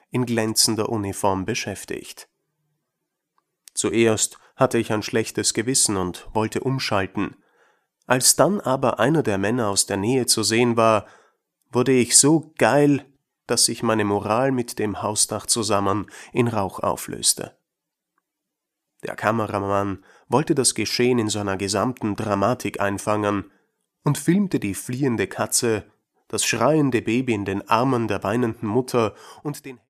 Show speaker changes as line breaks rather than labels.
in glänzender Uniform beschäftigt. Zuerst hatte ich ein schlechtes Gewissen und wollte umschalten. Als dann aber einer der Männer aus der Nähe zu sehen war, wurde ich so geil, dass sich meine Moral mit dem Hausdach zusammen in Rauch auflöste. Der Kameramann wollte das Geschehen in seiner gesamten Dramatik einfangen und filmte die fliehende Katze, das schreiende Baby in den Armen der weinenden Mutter und den